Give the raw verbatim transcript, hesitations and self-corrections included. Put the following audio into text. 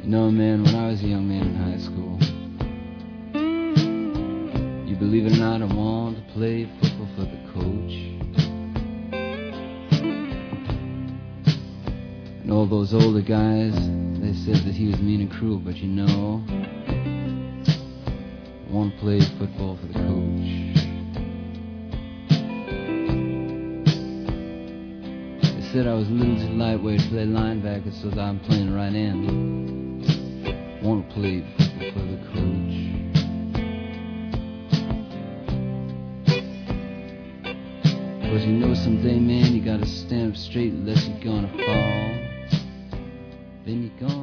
No, man, when I was a young man in high school, you believe it or not, I wanted to play football for the coach. And all those older guys, they said that he was mean and cruel, but you know, I want to play football for the coach. They said I was a little too lightweight to play linebacker, so that I'm playing right end. Want to play football for the coach. Cause you know someday, man, you gotta stand up straight unless you're gonna fall. Then you're gonna